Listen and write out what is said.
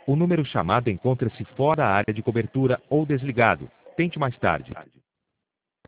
O número chamado encontra-se fora da área de cobertura ou desligado. Tente mais tarde.